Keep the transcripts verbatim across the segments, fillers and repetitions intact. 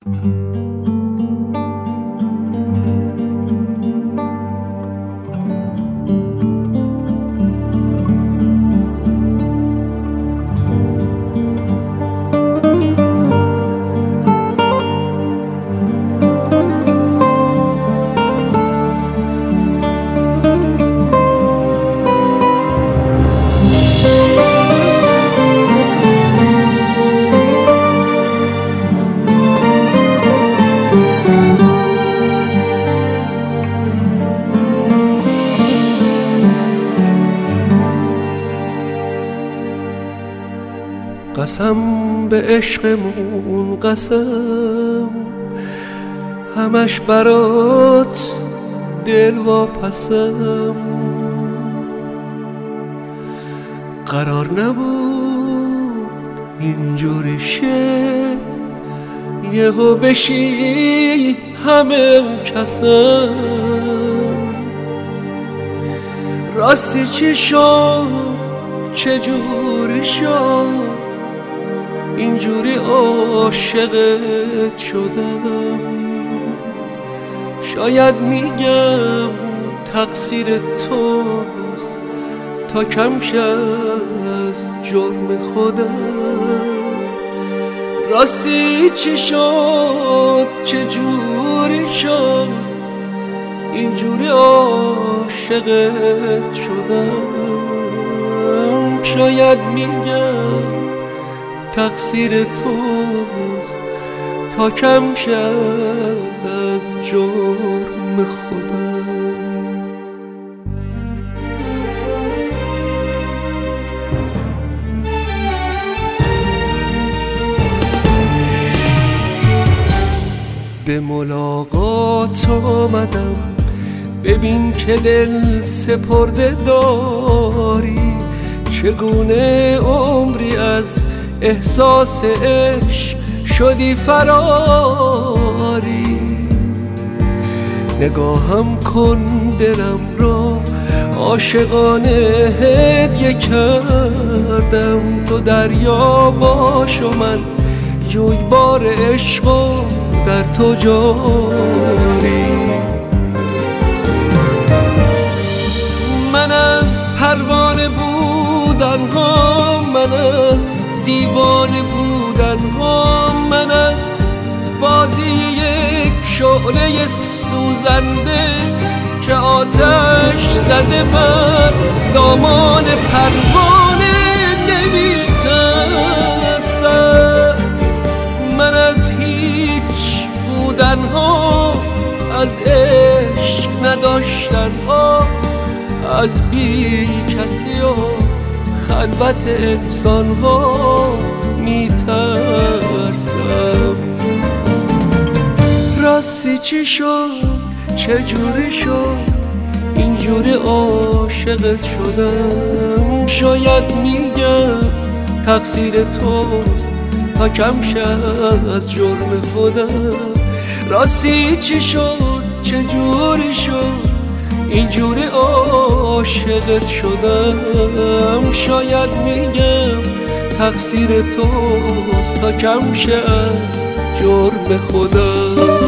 قسم به عشقمون قسم، همش برات دل واپسم. قرار نبود اینجوری شه، یهو بشی همه کسم. راستی چی شد چجوری شد اینجوری عاشقت شدم؟ شاید میگم تقصیر توست، تا کم شه از جرم خودم. راستی چی شد چجوری شد اینجوری عاشقت شدم؟ شاید میگم تقصیر توست، تا کم شه از جرم خودم. به ملاقات آمدم، ببین که دل سپرده داری. چگونه عمری از احساس عشق شدی فراری. نگاهم کن دلم را عاشقانه هدیه کردم. تو دریا باش و من جویبار عشق و در تو جاری. من از پروانه بودن ها، من از دیوانه بودن ها، من از بازی یک شعله سوزنده که آتش زده بر دامان پروانه نمی‌ترسم. من از هیچ بودن ها، از عشق نداشتن ها، از بی کسی و خلوت انسان ها میترسم. راستی چی شد چجوری شد اینجوری عاشقت شدم؟ شاید میگم تقصیر توست، تا کم شه از جرم خودم. راستی چی شد چجوری شد اینجوری عاشقت شدم؟ شاید میگم تقصیر توست، تا کم شه از جرم خودم.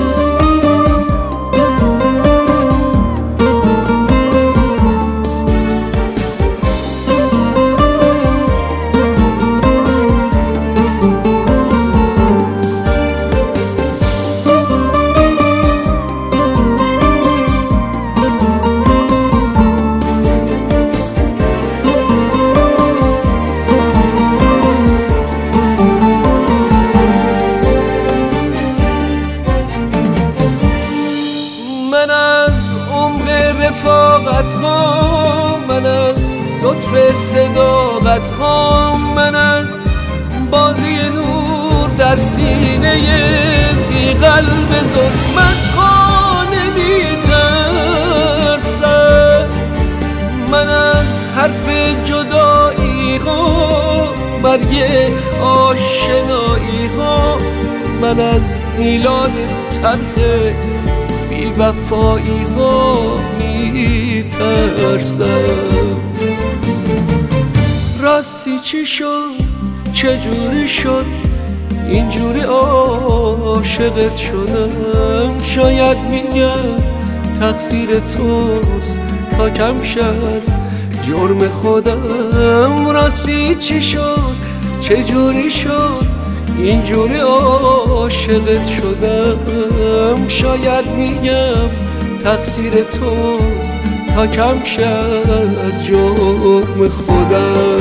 من از عمق رفاقت ها، من از لطف صداقت ها، من از بازی نور در سینه بی قلب ظلمت ها نمی‌ترسم. من از حرف جدایی ها، مرگ آشنایی ها، من از میلاد تلخ بی وفایی ها میترسم. راستی چی شد چجوری شد اینجوری عاشقت شدم. شاید میگم تقصیر توست تا کم شد جرم خودم. راستی چی شد چجوری شد اینجوری عاشقت شدم. شاید میگم تقصیر توست تا کم شد جرم خودم.